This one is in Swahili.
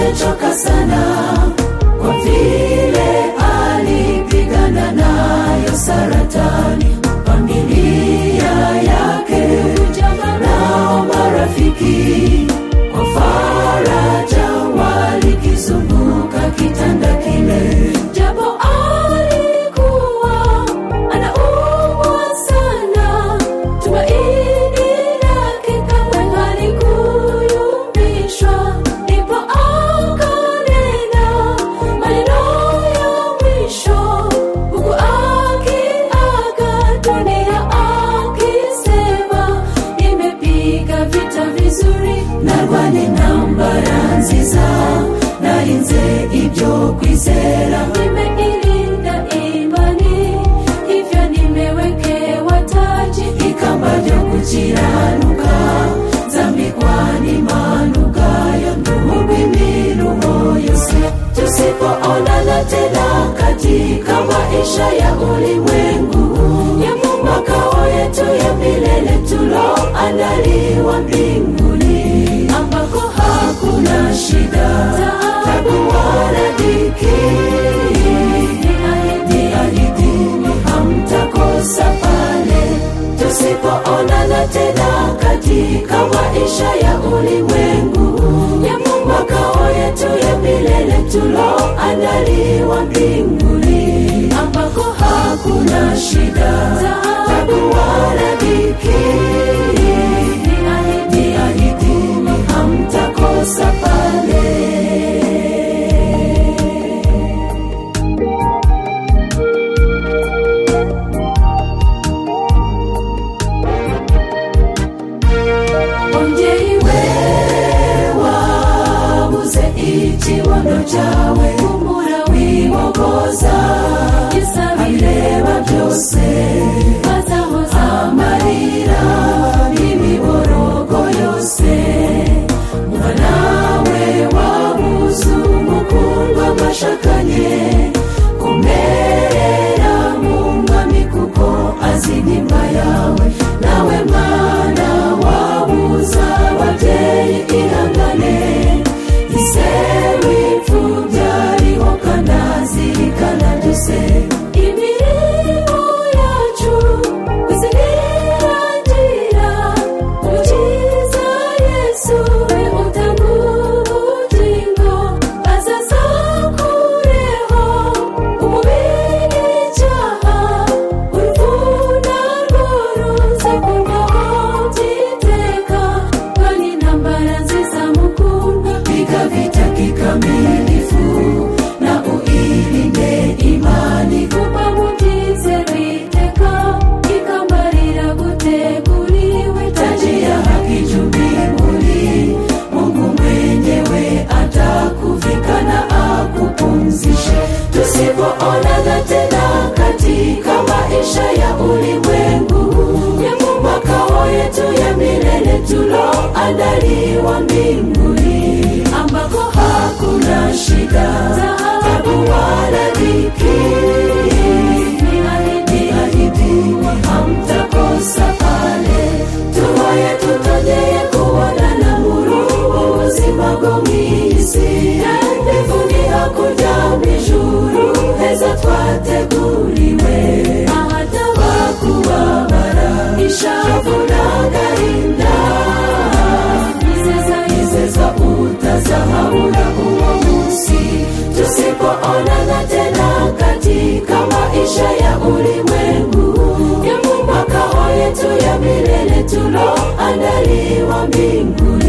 amechoka sana kwa vile alipigana nayo saratani. Familia yake nao marafiki kwa faraja walikizunguka kitanda kile. Japo alikuwa anaumwa sana, tumaini lake kamwe halikuyumbishwa. Ndipo akanena maneno ya mwisho, huku akiaga dunia akisema, nimepiga vita vizuri, narwanye intambara nziza, narinze ibyo kwizera, nimeilinda imani, hivyo nimewekewa taji, ikamba ryo gukiranuka, nzambikwa n'impanuka yo mu rw'imiruho yose. Tusipoonana tena katika maisha ya ulimwengu, ya makao yetu ya milele tuloandaliwa mbinguni, ambako hakuna shida, taabu wala dhiki. Niahidini hamtakosa pale. Tusipoonana tena katika maisha ya ulimwengu, ya makao yetu ya milele tuloandaliwa mbinguni, ambako hakuna shida, taabu wala dhiki. Niahidini hamtakosa pale. Ikibondo cyawe kumura wibogoza, abireba byose bazahoza amarira n'imiborogo yose. Muba nawe wabuze umukundwa mwashakanye, kumerera mu mwami kuko azi nimba yawe. Nawe mwana wabuze ababyeyi, ihangane, isewi fubyariho kanazirikana byose. Imirimo yacu kuzinirangira, umukiza Yesu we utanga ubugingo, azaza kureho umubiri icyaha, uruvuna rwo ruza kurwaho byiteka, kandi intambara nziza mukunda, piga vita kikamilifu na uilinde imani, kuba mutizero iteka, ikambarira guteguriwe taji ya haki juu mbinguni. Mungu mwenyewe atakuvika na akupumzishe. Tusipoonana tena katika maisha ya ulimwengu, ya makao yetu ya milele tuloandaliwa mbinguni, ambako hakuna shida, taabu wala dhiki. Niahidini hamtakosa pale. Tuhoye tutongeye kuonana muri ubu buzima bwo mw'isi, ndivuni hakurya mw'ijuru heza twateguriwe, ahataba kubabara, ishavu n'agahinda. Izeza utazahabura uwo munsi. Tusipoonana tena katika maisha ya ulimwengu, ya makao yetu ya milele tuloandaliwa mbinguni,